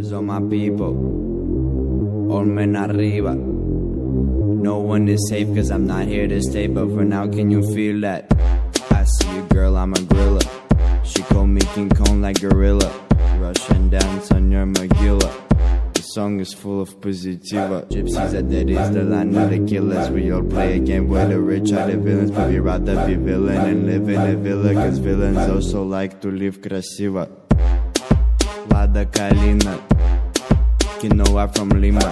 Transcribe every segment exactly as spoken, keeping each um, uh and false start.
Where's all my people? All men arriba. No one is safe cause I'm not here to stay, but for now can you feel that? I see you girl, I'm a gorilla. She called me King Kong like gorilla. Russian dance on your Magilla. The song is full of positiva. Gypsies are dead is the land of the killers. We all play a game where the rich are the villains, but we rather be villain and live in a villa, cause villains also like to live красиво. Lada Kalina, Quinoa from Lima.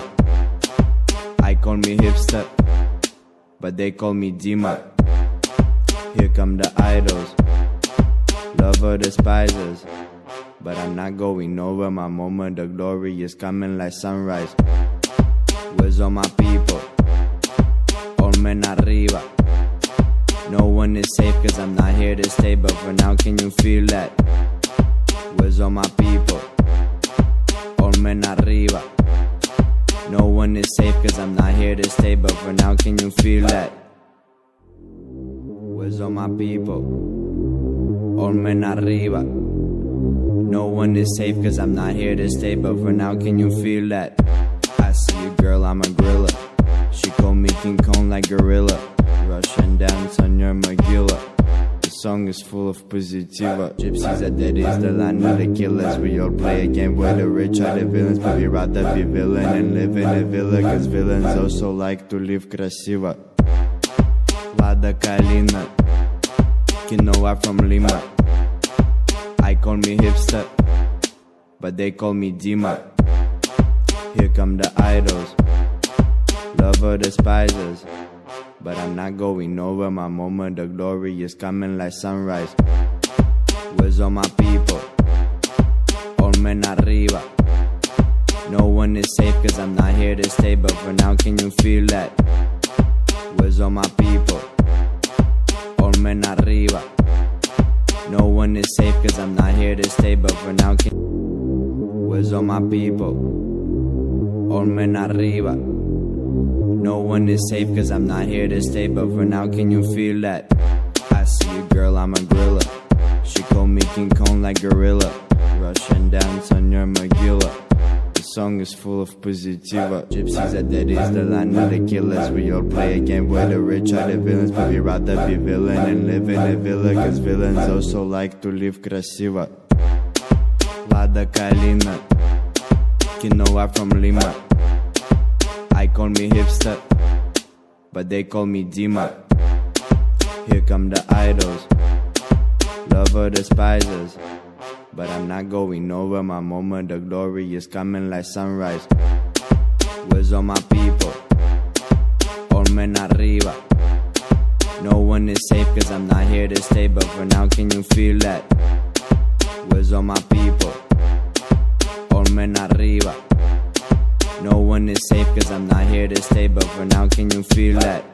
I call me hipster, but they call me Dima. Here come the idols, lover despisers, but I'm not going over. My moment of glory is coming like sunrise. Where's all my people? All men arriba. No one is safe cause I'm not here to stay, but for now can you feel that? Where's all my people? All men arriba. No one is safe cause I'm not here to stay, but for now can you feel that? Where's all my people? All men arriba. No one is safe cause I'm not here to stay, but for now can you feel that? I see you girl, I'm a gorilla. She called me King Kong like gorilla. Russian dance on your Magilla. The song is full of positiva. Gypsies are dead is the land of the killers. We all play a game where the rich are the villains, but we rather be villain and live in a villa, cause villains also like to live красиво. Lada Kalina, Quinoa from Lima. I call me hipster, but they call me Dima. Here come the idols, lover despisers, but I'm not going over. My moment of glory is coming like sunrise. Where's all my people? All men arriba. No one is safe cause I'm not here to stay, but for now can you feel that? Where's all my people? All men arriba. No one is safe cause I'm not here to stay, but for now can... Where's all my people? All men arriba. No one is safe cause I'm not here to stay, but for now can you feel that? I see you girl, I'm a gorilla. She called me King Kong like gorilla. Russian dance on your Magilla. The song is full of positiva. Gypsies are dead is the land of the killers. We all play a game where the rich are the villains, but we rather be villain and live in a villa, cause villains also like to live красиво. Lada Kalina, Quinoa from Lima. I call me hipster, but they call me Dima. Here come the idols, lover despisers, but I'm not going over. My moment of glory is coming like sunrise. Where's all my people? All men arriba. No one is safe cause I'm not here to stay, but for now can you feel that? Where's all my people? All men arriba. No one is safe cause I'm not here to stay, but for now can you feel that?